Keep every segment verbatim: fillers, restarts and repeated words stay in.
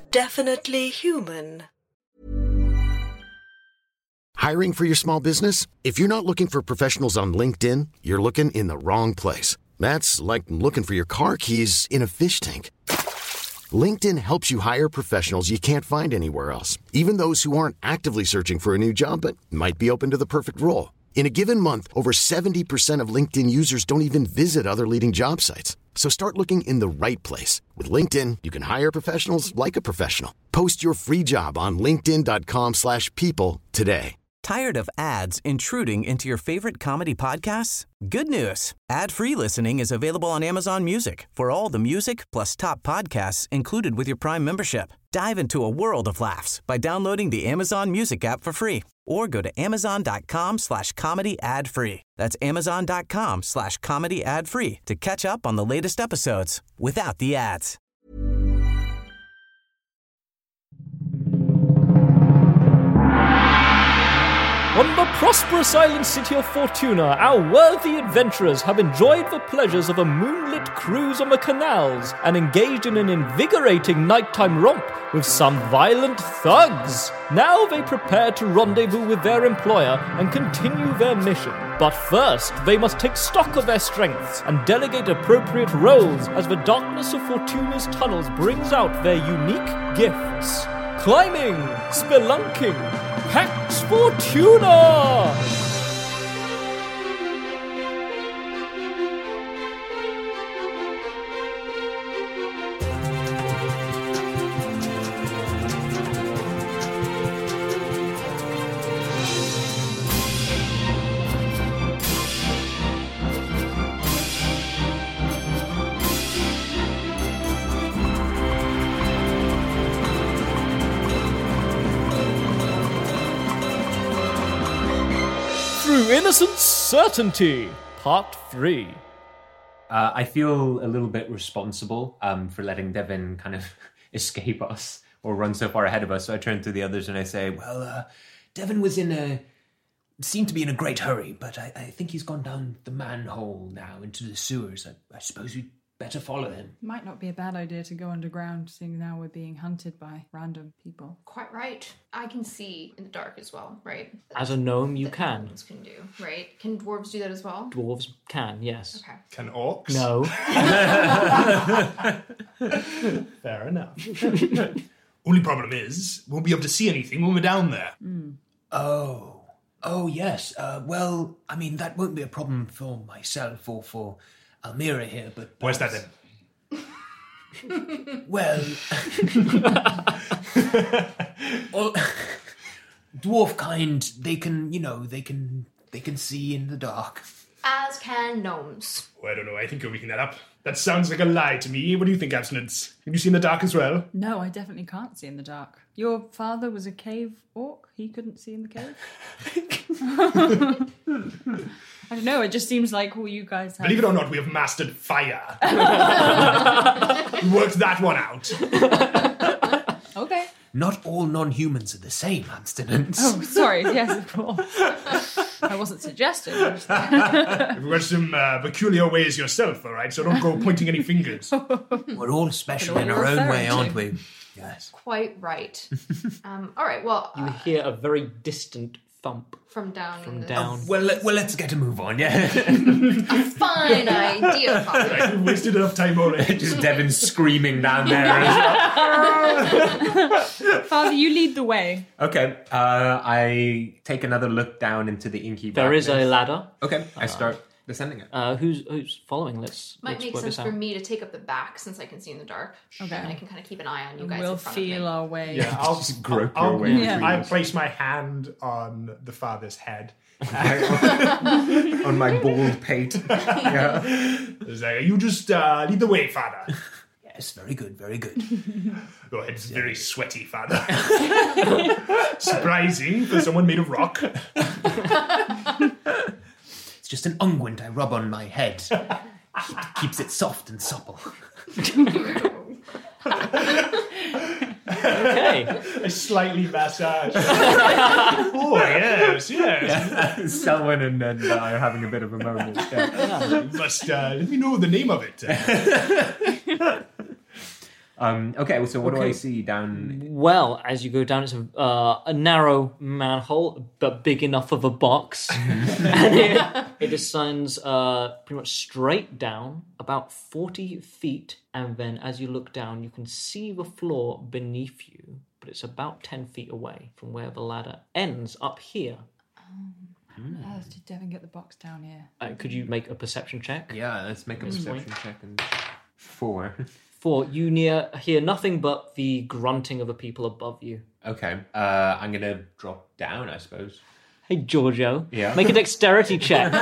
definitely human. Hiring for your small business? If you're not looking for professionals on LinkedIn, you're looking in the wrong place. That's like looking for your car keys in a fish tank. LinkedIn helps you hire professionals you can't find anywhere else, even those who aren't actively searching for a new job but might be open to the perfect role. In a given month, over seventy percent of LinkedIn users don't even visit other leading job sites. So start looking in the right place. With LinkedIn, you can hire professionals like a professional. Post your free job on linkedin.com slash people today. Tired of ads intruding into your favorite comedy podcasts? Good news. Ad-free listening is available on Amazon Music for all the music plus top podcasts included with your Prime membership. Dive into a world of laughs by downloading the Amazon Music app for free or go to amazon.com slash comedy ad free. That's amazon.com slash comedy ad free to catch up on the latest episodes without the ads. On the prosperous island city of Fortuna, our worthy adventurers have enjoyed the pleasures of a moonlit cruise on the canals and engaged in an invigorating nighttime romp with some violent thugs. Now they prepare to rendezvous with their employer and continue their mission. But first, they must take stock of their strengths and delegate appropriate roles as the darkness of Fortuna's tunnels brings out their unique gifts. Climbing, spelunking, Pax Fortuna! Innocent Certainty, Part three. Uh, I feel a little bit responsible um, for letting Devin kind of escape us or run so far ahead of us. So I turn to the others and I say, well, uh, Devin was in a... seemed to be in a great hurry, but I, I think he's gone down the manhole now into the sewers. I, I suppose we'd better follow him. Might not be a bad idea to go underground, seeing now we're being hunted by random people. Quite right. I can see in the dark as well, right? As a gnome, you that can. Gnomes can do, right? Can dwarves do that as well? Dwarves can, yes. Okay. Can orcs? No. Fair enough. Only problem is, we won't be able to see anything when we're down there. Mm. Oh. Oh, yes. Uh, well, I mean, that won't be a problem for myself or for Almira here, but... Where's that then? Well... all, dwarf kind, they can, you know, they can they can see in the dark. As can gnomes. Oh, I don't know, I think you're making that up. That sounds like a lie to me. What do you think, Abstinence? Can you see in the dark as well? No, I definitely can't see in the dark. Your father was a cave orc? He couldn't see in the cave? I don't know, it just seems like all you guys have... Believe it or not, we have mastered fire. We worked that one out. Okay. Not all non-humans are the same, Abstinence. Oh, sorry, yes, of course. I wasn't suggesting. You've got some uh, peculiar ways yourself, all right? So don't go pointing any fingers. We're all special in our own way, aren't we? Yes. Quite right. um, all right, well... You uh, hear a very distant thump. From down From in the... down. Oh, well, let, well, let's get a move on, yeah? A fine idea, Father. Right, we've wasted enough time already. Just Devin screaming down there. Father, you lead the way. Okay, uh, I take another look down into the inky There is darkness. a ladder. Okay, I start descending it. Uh, who's who's following? Let's Might let's make work sense this for out. me to take up the back since I can see in the dark. Okay. And I can kind of keep an eye on you And guys we'll in front feel of me. our way. Yeah, I'll Just grope I'll, your way Yeah. between I us. place my hand on the father's head. On my bald pate. Yeah. It's like, you just uh, lead the way, father. Yes, very good, very good. Your head's very sweaty, father. Surprising for someone made of rock. It's just an unguent I rub on my head. It keeps it soft and supple. Okay. A slightly massage. Oh, yes, yes. Selwyn and, and uh, are having a bit of a moment. Yeah. You must uh, let me know the name of it. Um, okay, so what do I Okay. see down? Well, as you go down, it's a, uh, a narrow manhole, but big enough of a box. And it, it descends uh, pretty much straight down, about forty feet. And then as you look down, you can see the floor beneath you, but it's about ten feet away from where the ladder ends up here. How on earth did Devin get the box down here? Uh, could you make a perception check? Yeah, let's make a perception check. And four. For you near hear nothing but the grunting of the people above you. Okay, uh, I'm gonna drop down, I suppose. Hey, Giorgio. Yeah? Make a dexterity check.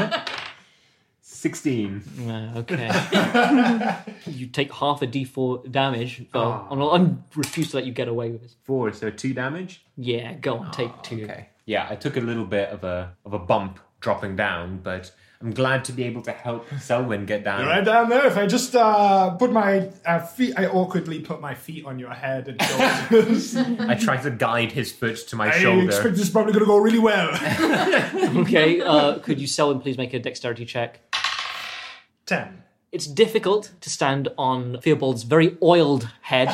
sixteen. Uh, okay. You take half a d four damage. Though. Oh. I refuse to let you get away with this. Four, so two damage? Yeah, go on, take two. Okay. Yeah, I took a little bit of a of a bump dropping down, but I'm glad to be able to help Selwyn get down. You're right down there. If I just uh, put my uh, feet, I awkwardly put my feet on your head and shoulders. I try to guide his foot to my I shoulder. expect this is probably going to go really well. Okay, uh, could you, Selwyn, please make a dexterity check? Ten. It's difficult to stand on Theobald's very oiled head.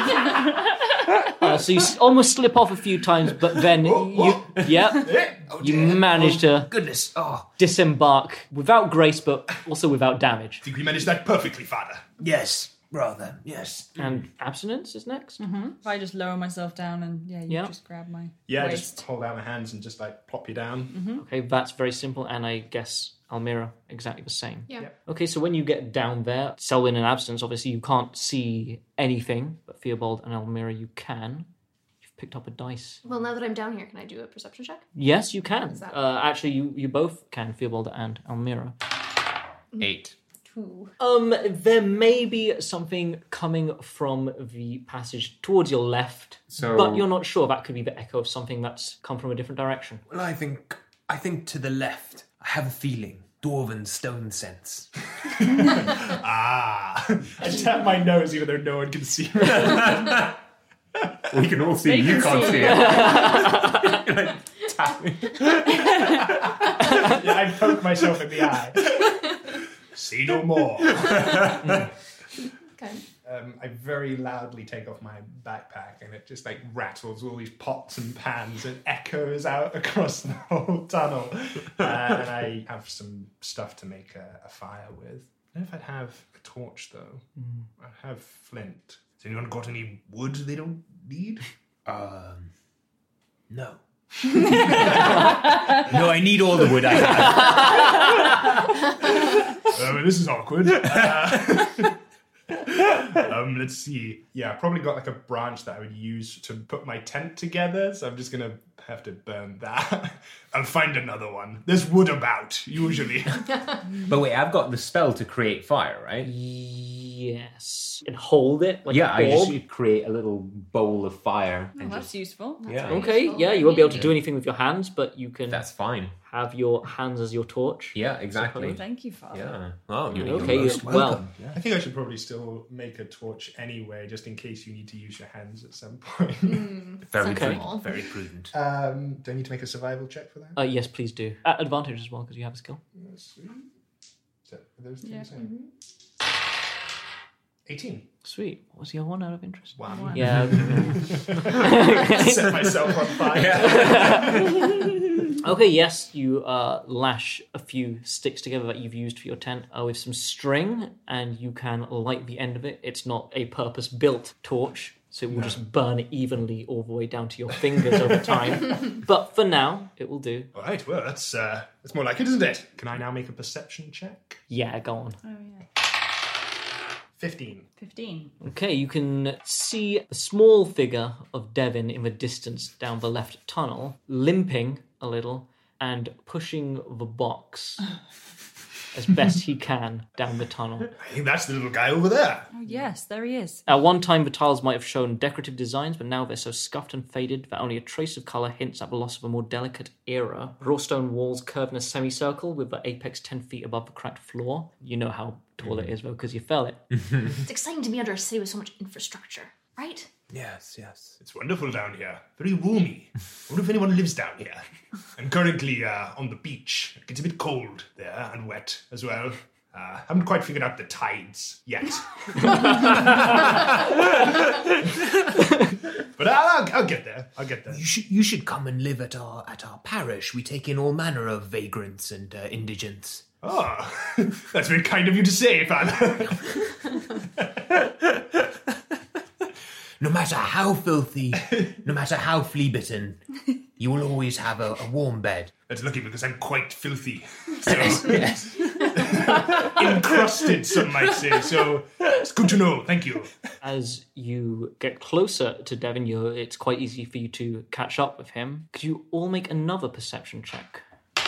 Uh, so you s- almost slip off a few times, but then you, yeah, Oh, you manage to Goodness, oh. disembark without grace, but also without damage. I think we managed that perfectly, Father. Yes, rather, yes. And abstinence is next. If I just lower myself down and yeah, you Yeah. just grab my Yeah, waist. just hold out my hands and just like plop you down. Okay, that's very simple, and I guess Almira exactly the same. Yeah. Okay, so when you get down there, Selwyn and abstinence, obviously you can't see anything, but Theobald and Almira you can. You've picked up a dice. Well, now that I'm down here, can I do a perception check? Yes, you can. is that? Uh, actually, you, you both can, Theobald and Almira. Eight. Ooh. Um, there may be something coming from the passage towards your left, So- but you're not sure. That could be the echo of something that's come from a different direction. Well, I think I think to the left. I have a feeling. Dwarven stone sense. Ah. I tap my nose even though no one can see me. We can all see They it. You can can't see see it. Like, tapping. Yeah, I poke myself in the eye. See no more. Okay. Um, I very loudly take off my backpack and it just like rattles all these pots and pans and echoes out across the whole tunnel. Uh, and I have some stuff to make a, a fire with. I don't know if I'd have a torch though. Mm. I have flint. Has anyone got any wood they don't need? Um, no. No, I need all the wood I have. Oh, this is awkward. Uh, um, let's see. Yeah, I probably got like a branch that I would use to put my tent together, so I'm just gonna have to burn that. I'll find another one. There's wood about, usually. But wait, I've got the spell to create fire, right? Yes. And hold it like Yeah, a I orb. just create a little bowl of fire. Oh, And that's just, useful. yeah, Okay, yeah, you won't be able to do anything with your hands, but you can that's fine. have your hands as your torch. Yeah, exactly. Thank you, Father. Yeah. Oh, you're Okay, most well- welcome. Yeah. I think I should probably still make a torch anyway, just in case you need to use your hands at some point. Very Okay. prudent. Very prudent. um, do I need to make a survival check for that? Uh, yes, please do. At advantage as well, because you have a skill. Let's see. So, are those Yeah. things in? eighteen. Sweet. What was your one out of interest? Wow. Yeah. Set myself on fire. Okay, yes, you uh, lash a few sticks together that you've used for your tent uh, with some string, and you can light the end of it. It's not a purpose-built torch, so it will just burn evenly all the way down to your fingers over time. But for now, it will do. All right, well, that's, uh, that's more like it, isn't it? Can I now make a perception check? Yeah, go on. Oh, yeah. fifteen. fifteen. Okay, you can see a small figure of Devin in the distance down the left tunnel, limping a little and pushing the box as best he can down the tunnel. I think that's the little guy over there. Oh, yes, there he is. At one time, the tiles might have shown decorative designs, but now they're so scuffed and faded that only a trace of colour hints at the loss of a more delicate era. Raw stone walls curve in a semicircle with the apex ten feet above the cracked floor. You know how tall it is, though, because you fell it. It's exciting to be under a city with so much infrastructure, right? Yes, yes. It's wonderful down here. Very roomy. I wonder if anyone lives down here. I'm currently uh, on the beach. It gets a bit cold there and wet as well. Uh, haven't quite figured out the tides yet. But I'll, I'll get there. I'll get there. You should you should come and live at our at our parish. We take in all manner of vagrants and uh, indigents. Oh, that's very kind of you to say, Father. No matter how filthy, no matter how flea-bitten, you will always have a, a warm bed. That's lucky because I'm quite filthy. So, Yes. encrusted, some might say. So it's good to know. Thank you. As you get closer to Devin, you're, it's quite easy for you to catch up with him. Could you all make another perception check?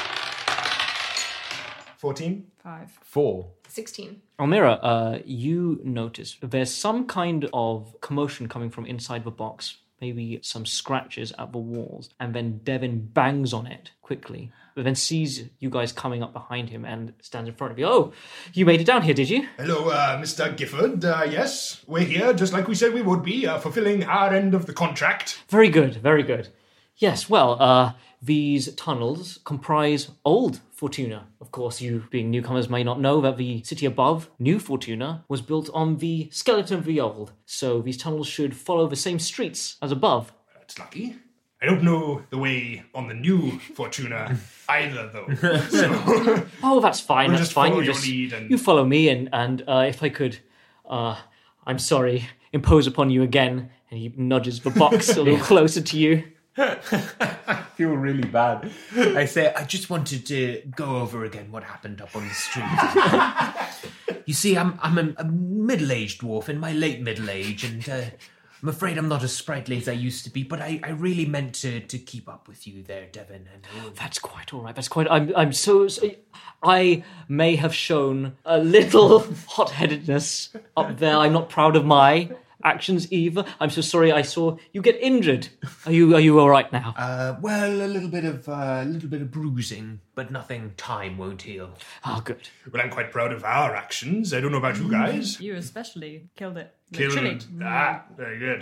fourteen? Five. Four. sixteen. Almira, uh, you notice there's some kind of commotion coming from inside the box, maybe some scratches at the walls, and then Devin bangs on it quickly, but then sees you guys coming up behind him and stands in front of you. Oh, you made it down here, did you? Hello, uh, Mister Gifford. Uh, yes, we're here just like we said we would be, uh, fulfilling our end of the contract. Very good, very good. Yes, well, uh, these tunnels comprise old Fortuna. Of course, you being newcomers may not know that the city above, New Fortuna, was built on the skeleton of the old. So these tunnels should follow the same streets as above. That's lucky. I don't know the way on the new Fortuna either, though. So Oh, that's fine, We'll that's just fine. follow You your just lead and- you follow me, and, and uh, if I could, uh, I'm sorry, impose upon you again. And he nudges the box a little closer to you. I feel really bad. I say, I just wanted to go over again what happened up on the street. You see, I'm I'm a, a middle-aged dwarf in my late middle age, and uh, I'm afraid I'm not as sprightly as I used to be, but I, I really meant to, to keep up with you there, Devin. And uh, That's quite all right. That's quite. I'm. I'm so. so I may have shown a little hot-headedness up there. I'm not proud of my actions either. I'm so sorry. I saw you get injured. Are you? Are you all right now? Uh, well, a little bit of uh, a little bit of bruising, but nothing time won't heal. Oh, good. Well, I'm quite proud of our actions. I don't know about you guys. You especially killed it. Killed- Literally. Ah, very good.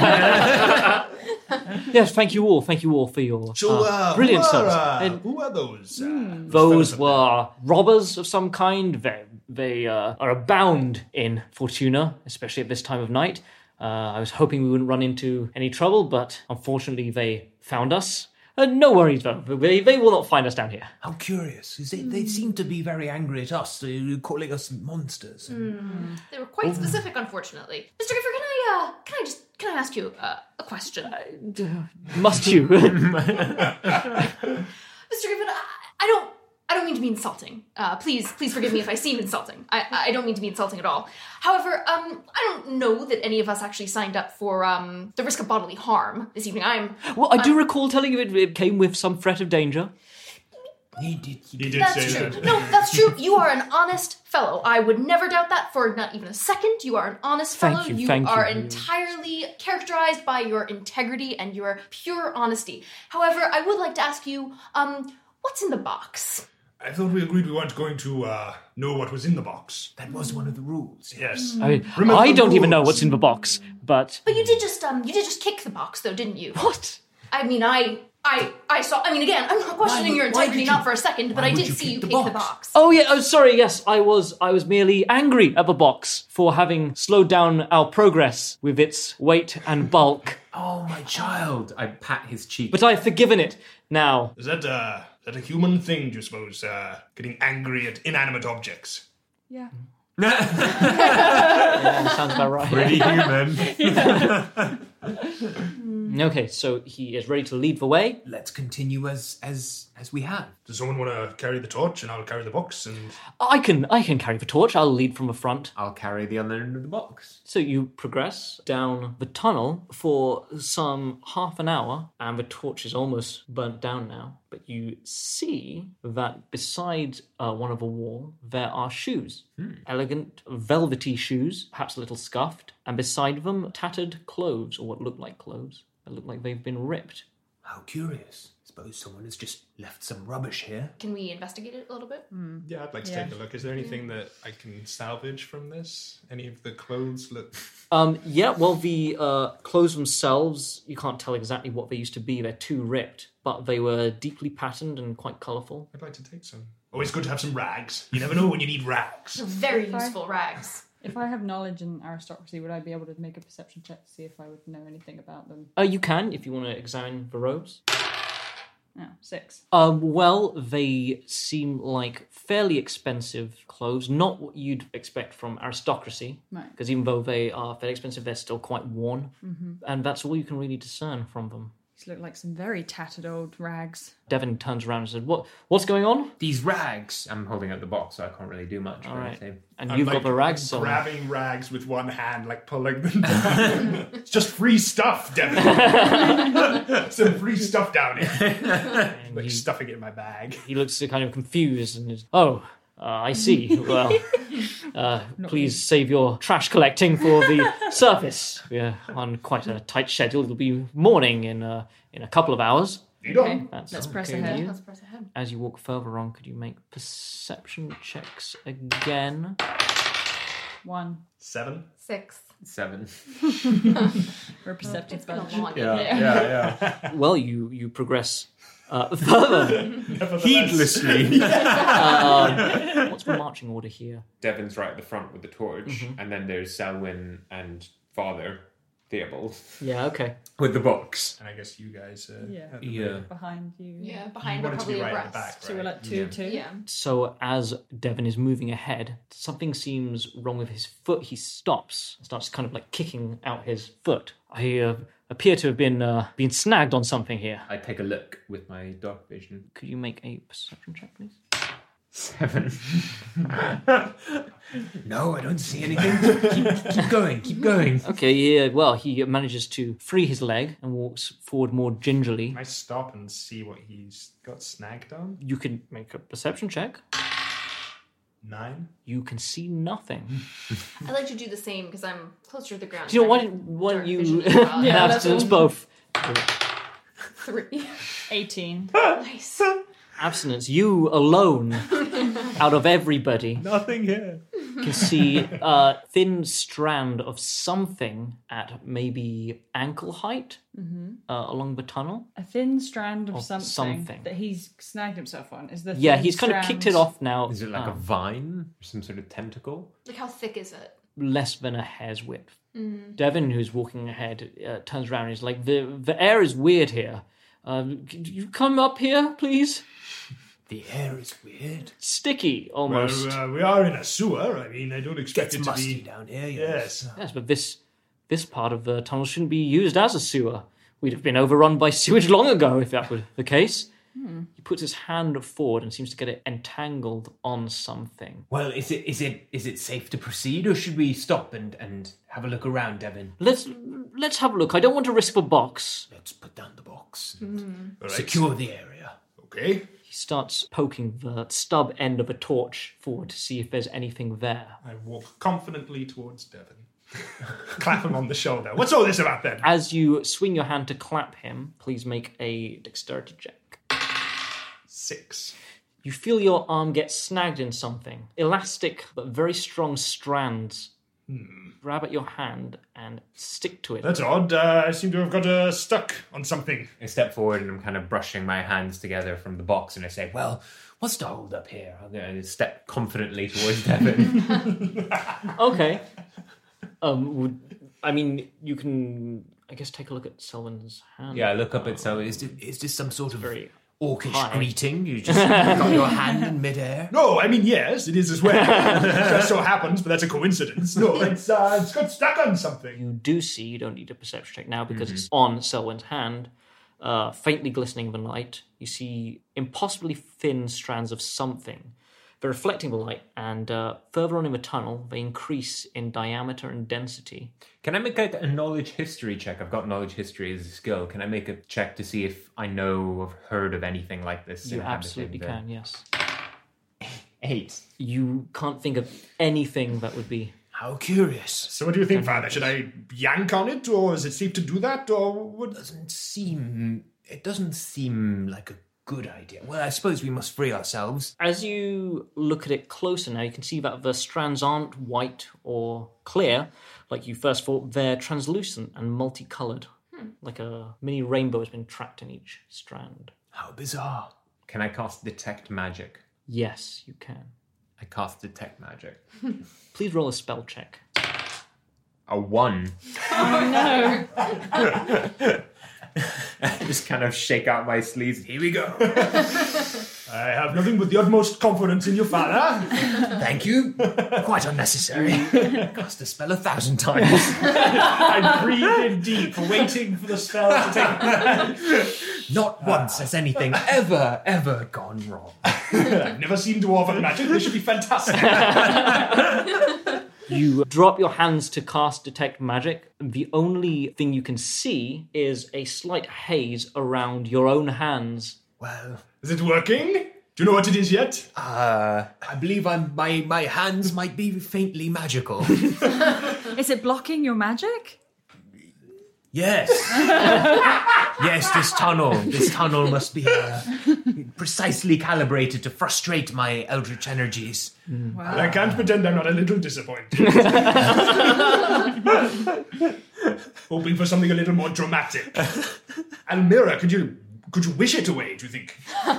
Yes. Thank you all. Thank you all for your So, uh, uh, brilliant who are, service. uh, And who are those? Uh, those fellas up were robbers of some kind. They they uh, are abound in Fortuna, especially at this time of night. Uh, I was hoping we wouldn't run into any trouble, but unfortunately they found us. Uh, no worries, though. They, they will not find us down here. How curious! 'Cause They, they seem to be very angry at us, uh, calling us monsters. They were quite specific, unfortunately. Mister Gifford, can I, uh, can I just, can I ask you uh, a question? Must you? Mister Gifford, I, I don't, I don't mean to be insulting. Uh, please, please forgive me if I seem insulting. I, I don't mean to be insulting at all. However, um, I don't know that any of us actually signed up for um, the risk of bodily harm this evening. I'm. Well, I do recall telling you it, it came with some threat of danger. He did. He He did. did That's say true. that. No, that's true. You are an honest fellow. I would never doubt that for not even a second. You are an honest Thank fellow. you, thank are you. entirely characterized by your integrity and your pure honesty. However, I would like to ask you, um, what's in the box? I thought we agreed we weren't going to uh, know what was in the box. That was one of the rules. Yes. I mean, Remember I the don't even know rules. what's in the box, but But you did just um, you did just kick the box, though, didn't you? what? I mean, I, I, I saw. I mean, again, I'm not questioning would- your why integrity, did you- not for a second, but why I would did you see kick you the kick the box? box. Oh yeah. Oh, sorry. Yes, I was. I was merely angry at the box for having slowed down our progress with its weight and bulk. Oh, my child! I pat his cheek. But I've forgiven it now. Is that, uh, is that a human thing, do you suppose? Uh, getting angry at inanimate objects? Yeah. Yeah, sounds about right. Pretty human. Okay, so he is ready to lead the way. Let's continue as as as we have. Does someone want to carry the torch and I'll carry the box? And I can. I can carry the torch. I'll lead from the front. I'll carry the other end of the box. So you progress down the tunnel for some half an hour, and the torch is almost burnt down now. But you see that beside uh, one of the wall, there are shoes. Elegant, velvety shoes, perhaps a little scuffed. And beside them, tattered clothes, or what look like clothes. They look like they've been ripped. How curious. Suppose someone has just left some rubbish here. Can we investigate it a little bit? yeah, I'd like to Yeah. take a look. Is there anything that I can salvage from this? Any of the clothes look... Um, yeah, well, the uh, clothes themselves, you can't tell exactly what they used to be. They're too ripped, but they were deeply patterned and quite colourful. I'd like to take some. Always good to have some rags. You never know when you need rags. Very If I- useful rags. If I have knowledge in aristocracy, would I be able to make a perception check to see if I would know anything about them? Uh, you can, if you want to examine the robes. No, six. Um, well, they seem like fairly expensive clothes, not what you'd expect from aristocracy. Right. Because even though they are fairly expensive, they're still quite worn. Mm-hmm. And that's all you can really discern from them. These look like some very tattered old rags. Devin turns around and says, "What? What's going on?" These rags. I'm holding out the box, so I can't really do much. All but I right. say, And I'm you've like got the rags, so grabbing rags with one hand, like pulling them down. It's just free stuff, Devin. Some free stuff down here. and Like he, stuffing it in my bag. he looks kind of confused and is, "Oh, uh, I see. Well, uh, please save your trash collecting for the surface. We're on quite a tight schedule. It'll be morning in uh, in a couple of hours." You don't. Okay, That's let's press okay with ahead. you. Let's press ahead. As you walk further on, could you make perception checks again? One. Seven. Six. seven. We're a perceptive It's been a bunch. long Yeah, yeah. Well, you you progress uh, further. Heedlessly. um, what's the marching order here? Devon's right at the front with the torch, Mm-hmm. and then there's Selwyn and Father, Theobald, Yeah, okay. with the box. And I guess you guys. Uh, Yeah. at the Yeah. rear. Behind you. Yeah, You behind are wanted to be probably right abreast. at the back, So we're right? like two, Yeah. two. Yeah. So as Devon is moving ahead, something seems wrong with his foot. He stops, starts kind of like kicking out his foot. I uh, appear to have been uh, been snagged on something here. I take a look with my dark vision. Could you make a perception check, please? Seven. No, I don't see anything. keep, keep going, keep going. Okay, yeah, well, he manages to free his leg and walks forward more gingerly. Can I stop and see what he's got snagged on? You can make a perception check. Nine. You can see nothing. I like to do the same because I'm closer to the ground. Do you know, so why I don't, why don't dark you vision as well. Yeah, have that's to all. both? Three. eighteen. Nice. Abstinence, you alone, out of everybody, Nothing here. can see a thin strand of something at maybe ankle height uh, along the tunnel. A thin strand of Of something, something. that he's snagged himself on. Is the Yeah, thin he's kind of kicked it strand- off now. Is it like a um, vine? Or some sort of tentacle? Like, how thick is it? less than a hair's width. Devin, who's walking ahead, uh, turns around and is like, the, the air is weird here. Um, could you come up here, please? The air is weird. Sticky, almost. Well, uh, we are in a sewer. I mean, I don't expect It's it to musty be. down here. Yes. Yes, but this this part of the tunnel shouldn't be used as a sewer. We'd have been overrun by sewage long ago if that were the case. He puts his hand forward and seems to get it entangled on something. Well, is it is it is it safe to proceed, or should we stop and, and have a look around, Devin? Let's let's have a look. I don't want to risk the box. Let's put down the box and All right. secure the area. Okay. He starts poking the stub end of a torch forward to see if there's anything there. I walk confidently towards Devon. Clap him on the shoulder. What's all this about then? As you swing your hand to clap him, please make a dexterity check. Six. You feel your arm get snagged in something. Elastic but very strong strands grab at your hand and stick to it. That's odd. Uh, I seem to have got uh, stuck on something. I step forward and I'm kind of brushing my hands together from the box, and I say, "Well, what's the hold up here?" I'm going to step confidently towards Devin. Okay. Um, would, I mean, you can, I guess, take a look at Selwyn's hand. Yeah, I look up at so is this, is this some sort of very orcish high. greeting? You just got your hand in midair. No, I mean, yes, it is as well. Just so happens, but that's a coincidence. No, it's, uh, it's got stuck on something. You do see, you don't need a perception check now because it's on Selwyn's hand, uh, faintly glistening in the light. You see impossibly thin strands of something. They're reflecting the light, and uh, further on in the tunnel, they increase in diameter and density. Can I make a, a knowledge history check? I've got knowledge history as a skill. Can I make a check to see if I know or heard of anything like this? You inhabiting absolutely the- can, yes. Eight. You can't think of anything that would be... How curious. So what do you think, Father? Should I yank on it, or is it safe to do that, or what? Doesn't seem. It doesn't seem like a good idea. Well, I suppose we must free ourselves. As you look at it closer now, you can see that the strands aren't white or clear, like you first thought. They're translucent and multicoloured. Like a mini rainbow has been trapped in each strand. How bizarre. Can I cast detect magic? Yes, you can. I cast Detect Magic. Please roll a spell check. A one. Oh no. I just kind of shake out my sleeves. Here we go. I have nothing but the utmost confidence in your father. Thank you. Quite unnecessary. Cast a spell a thousand times. I breathe in deep, waiting for the spell to take. Not once has anything ever, ever gone wrong. I've never seen dwarven magic. This should be fantastic. You drop your hands to cast Detect Magic. The only thing you can see is a slight haze around your own hands. Well, is it working? Do you know what it is yet? Uh, I believe I'm, my, my hands might be faintly magical. Is it blocking your magic? Yes. Yes, this tunnel. This tunnel must be uh, precisely calibrated to frustrate my eldritch energies. Mm. Wow. I can't pretend I'm not a little disappointed. Hoping for something a little more dramatic. Almira, could you could you wish it away, do you think?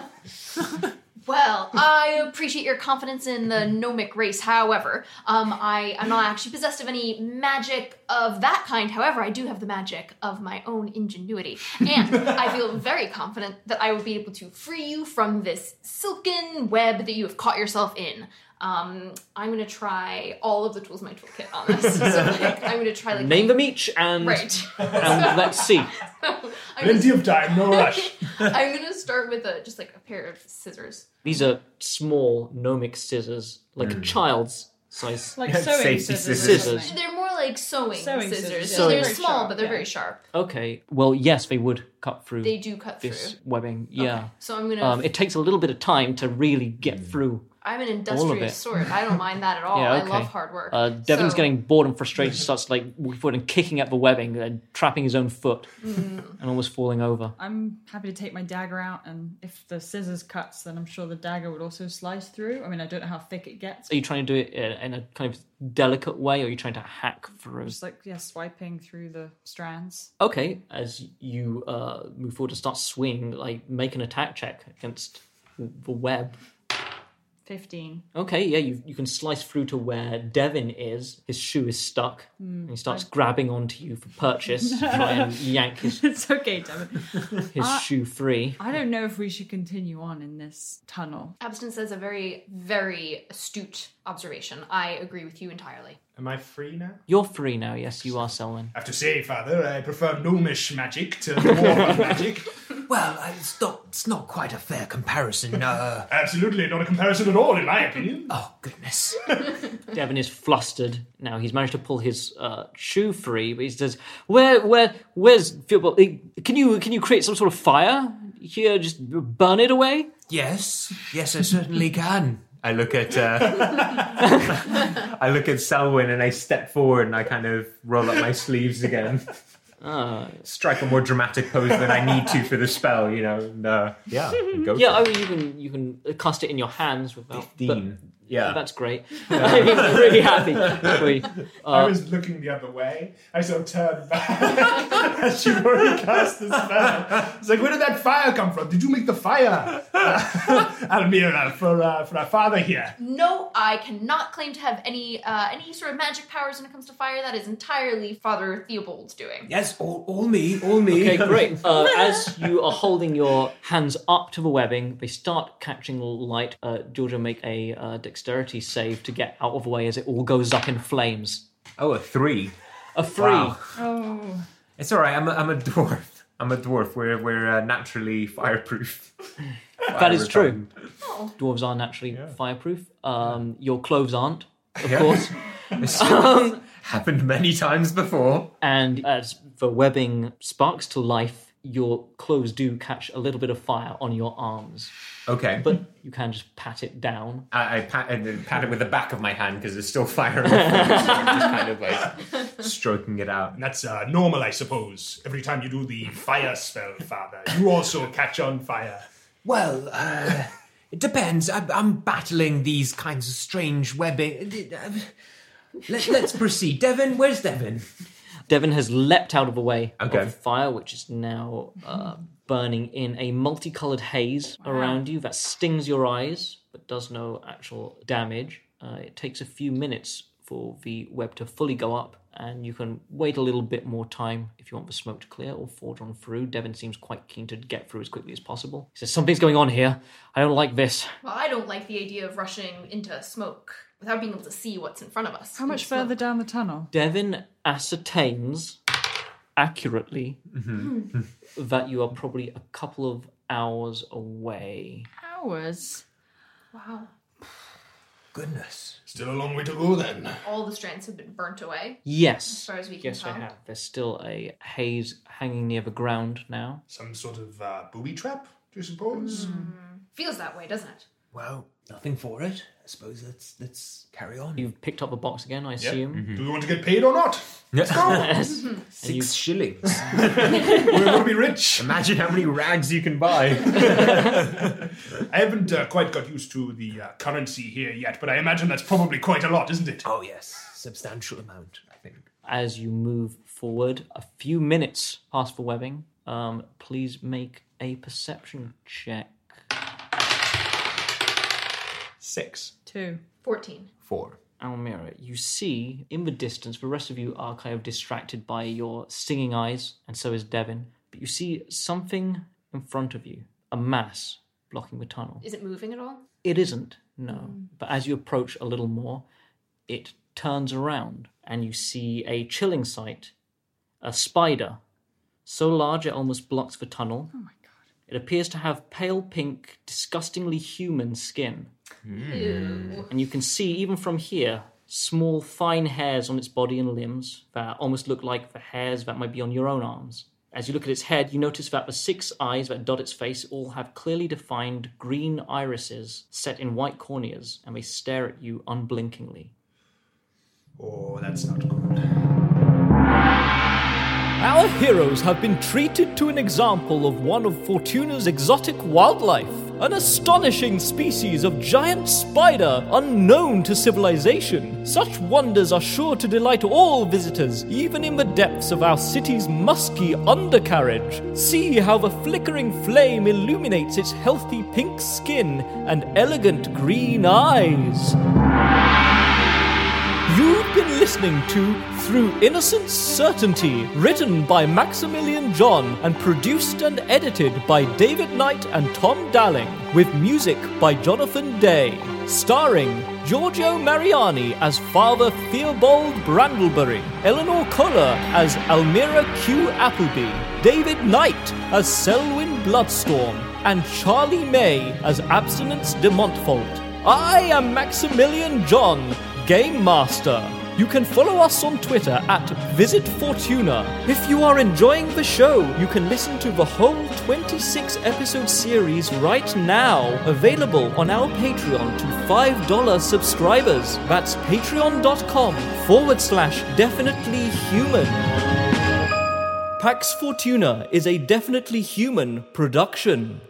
Well, I appreciate your confidence in the gnomic race. However, um, I am not actually possessed of any magic of that kind. However, I do have the magic of my own ingenuity. And I feel very confident that I will be able to free you from this silken web that you have caught yourself in. Um, I'm going to try all of the tools in my toolkit on this. So like, I'm going to try like... Name them each and, right. and let's see. Plenty of time, no rush. I'm going to start with a, just like a pair of scissors. These are small gnomic scissors, like mm. a child's size. Like sewing scissors. scissors. They're more like sewing, sewing scissors. scissors. So Sewing. they're small, Sharp, but they're yeah. very sharp. Okay. Well, yes, they would cut through They do cut this through. webbing. Yeah. Okay. So I'm going to... Um, it takes a little bit of time to really get through. I'm an all of industrious it. sort. I don't mind that at all. Yeah, I okay. love hard work. Uh, Devin's So- getting bored and frustrated, starts like forward and kicking at the webbing and trapping his own foot Mm. and almost falling over. I'm happy to take my dagger out, and if the scissors cuts, then I'm sure the dagger would also slice through. I mean, I don't know how thick it gets. Are you trying to do it in in a kind of delicate way, or are you trying to hack through? Just like, yeah, swiping through the strands. Okay, as you uh, move forward to start swinging, like make an attack check against the web. fifteen. Okay, yeah, you you can slice through to where Devin is. His shoe is stuck, Mm, and he starts I- grabbing onto you for purchase, to try and yank his It's okay, Devin. his I- shoe free. I don't know if we should continue on in this tunnel. Abstin says a very, very astute observation. I agree with you entirely. Am I free now? You're free now, yes, you are, Selwyn. I have to say, Father, I prefer gnomish magic to dwarven magic. Well, it's not, it's not quite a fair comparison. Uh... Absolutely, not a comparison at all, in my opinion. Oh, goodness. Devin is flustered now. He's managed to pull his uh, shoe free, but he says, "Where, where, where's Philbot? Can you, can you create some sort of fire here? Just burn it away?" Yes, yes, I certainly can. I look at uh, I look at Selwyn and I step forward and I kind of roll up my sleeves again. Uh, Strike a more dramatic pose than I need to for the spell, you know. And, uh, yeah, go yeah, for I mean, you can you can cast it in your hands without. fifteen. but- Yeah. that's great. I'm really happy. for you. I Uh, was looking the other way. I sort of turned back as you already cast the spell. It's like, where did that fire come from? Did you make the fire? Uh, Almira, for uh, for our father here. No, I cannot claim to have any uh, any sort of magic powers when it comes to fire. That is entirely Father Theobald's doing. Yes, all, all me, all me. Okay, great. Uh, as you are holding your hands up to the webbing, they start catching light. Uh, Georgia, make a uh, dexterity save to get out of the way as it all goes up in flames. Oh, a three. A three. Wow. Oh. It's all right. I'm a, I'm a dwarf. I'm a dwarf. We're we're uh, naturally fireproof. That is Fire true. Oh. Dwarves are naturally fireproof. Um, your clothes aren't, of Yeah. course. This Um, happened many times before. And as the webbing sparks to life, your clothes do catch a little bit of fire on your arms. Okay, But you can just pat it down. I, I pat, and then pat it with the back of my hand because there's still fire in my face, so I'm just kind of like stroking it out. And that's uh, normal, I suppose. Every time you do the fire spell, Father, you also catch on fire. Well, uh, it depends. I, I'm battling these kinds of strange webbing. Let, let's proceed. Devin, where's Devin? Devin has leapt out of the way Okay. of the fire, which is now uh, burning in a multicolored haze around you that stings your eyes, but does no actual damage. Uh, it takes a few minutes for the web to fully go up, and you can wait a little bit more time if you want the smoke to clear or forge on through. Devin seems quite keen to get through as quickly as possible. He says, something's going on here. I don't like this. Well, I don't like the idea of rushing into smoke without being able to see what's in front of us. How much Smoke. further down the tunnel? Devin ascertains accurately Mm-hmm. that you are probably a couple of hours away. Hours? Wow. Goodness. Still a long way to go then. All the strands have been burnt away. Yes. As far as we can yes, tell. they have. There's still a haze hanging near the ground now. Some sort of uh, booby trap, do you suppose? Feels that way, doesn't it? Well, nothing for it. I suppose let's let's carry on. You've picked up a box again, I Yep. assume. Do we want to get paid or not? Let's go. Yes. Six you- shillings. We're going to be rich. Imagine how many rags you can buy. I haven't uh, quite got used to the uh, currency here yet, but I imagine that's probably quite a lot, isn't it? Oh yes, substantial amount, I think. As you move forward, a few minutes past the webbing, um, please make a perception check. Six. Two. fourteen. Four. Almira, you see in the distance, the rest of you are kind of distracted by your stinging eyes, and so is Devin, but you see something in front of you, a mass blocking the tunnel. Is it moving at all? It isn't, no. But as you approach a little more, it turns around, and you see a chilling sight, a spider, so large it almost blocks the tunnel. Oh my god. It appears to have pale pink, disgustingly human skin. Ew. And you can see, even from here, small, fine hairs on its body and limbs that almost look like the hairs that might be on your own arms. As you look at its head, you notice that the six eyes that dot its face all have clearly defined green irises set in white corneas, and they stare at you unblinkingly. Oh, that's not good. Our heroes have been treated to an example of one of Fortuna's exotic wildlife, an astonishing species of giant spider unknown to civilization. Such wonders are sure to delight all visitors, even in the depths of our city's musky undercarriage. See how the flickering flame illuminates its healthy pink skin and elegant green eyes. You've been listening to Through Innocent Certainty, written by Maximilian John and produced and edited by David Knight and Tom Dalling, with music by Jonathan Day, starring Giorgio Mariani as Father Theobald Brandlebury, Eleanor Kohler as Almira Q. Appleby, David Knight as Selwyn Bloodstorm, and Charlie May as Abstinence de Montfort. I am Maximilian John, Game Master. You can follow us on Twitter at Visit Fortuna. If you are enjoying the show, you can listen to the whole twenty-six episode series right now, available on our Patreon to five dollars subscribers. That's patreon.com forward slash definitely human. Pax Fortuna is a Definitely Human production.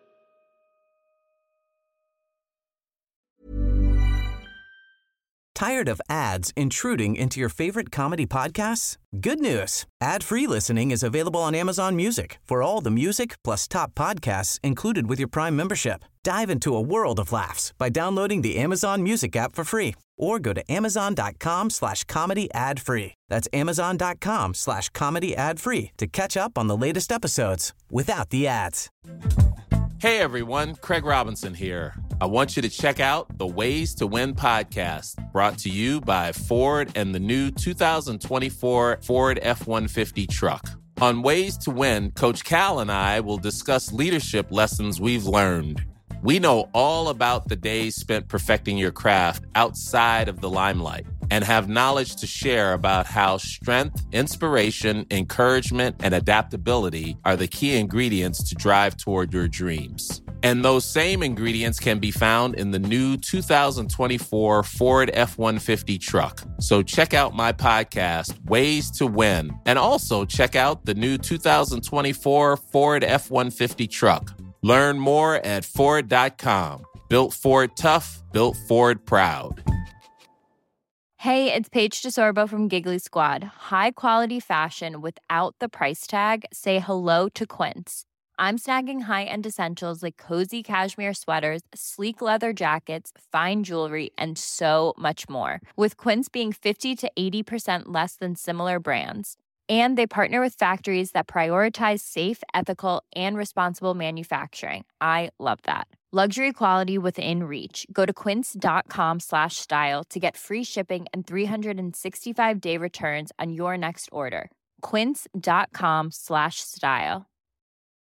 Tired of ads intruding into your favorite comedy podcasts? Good news. Ad-free listening is available on Amazon Music for all the music plus top podcasts included with your Prime membership. Dive into a world of laughs by downloading the Amazon Music app for free or go to amazon.com slash comedy ad free. That's amazon.com slash comedy ad free to catch up on the latest episodes without the ads. Hey everyone, Craig Robinson here. I want you to check out the Ways to Win podcast, brought to you by Ford and the new two thousand twenty-four Ford F one fifty truck. On Ways to Win, Coach Cal and I will discuss leadership lessons we've learned. We know all about the days spent perfecting your craft outside of the limelight and have knowledge to share about how strength, inspiration, encouragement, and adaptability are the key ingredients to drive toward your dreams. And those same ingredients can be found in the new two thousand twenty-four Ford F one fifty truck. So check out my podcast, Ways to Win, and also check out the new two thousand twenty-four Ford F one fifty truck. Learn more at Ford dot com. Built Ford tough, built Ford proud. Hey, it's Paige DeSorbo from Giggly Squad. High quality fashion without the price tag. Say hello to Quince. I'm snagging high-end essentials like cozy cashmere sweaters, sleek leather jackets, fine jewelry, and so much more. With Quince being fifty to eighty percent less than similar brands. And they partner with factories that prioritize safe, ethical, and responsible manufacturing. I love that. Luxury quality within reach. Go to quince.com slash style to get free shipping and three sixty-five day returns on your next order. Quince.com slash style.